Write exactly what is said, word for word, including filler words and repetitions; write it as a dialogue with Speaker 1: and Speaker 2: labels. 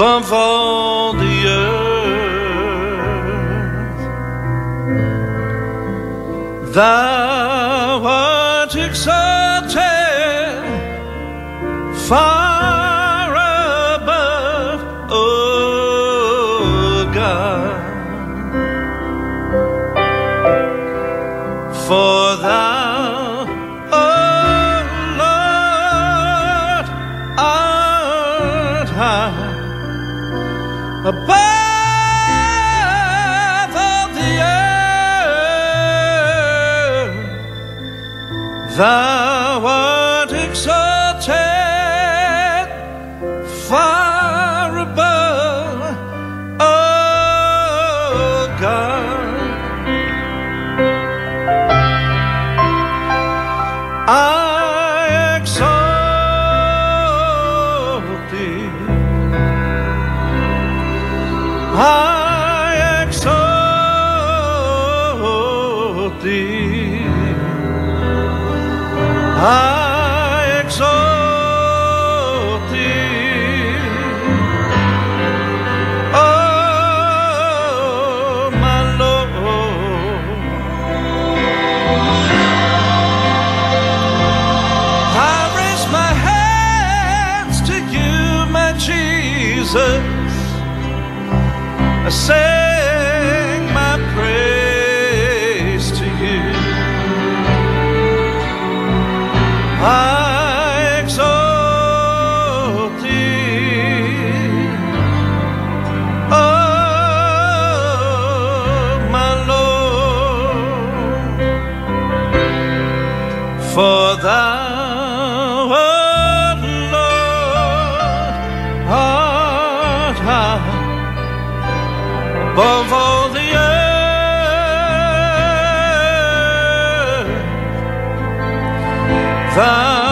Speaker 1: above all the earth. Thou art exalted far above, O God, for thou, O Lord, art high above all the earth. Thou art exalted far above, O God. I exalt thee, I exalt thee, I exalt thee, oh my Lord. I raise my hands to you, my Jesus. I sing my praise to you. I exalt thee, oh my Lord, for thou, oh Lord, art high above all the earth. Thou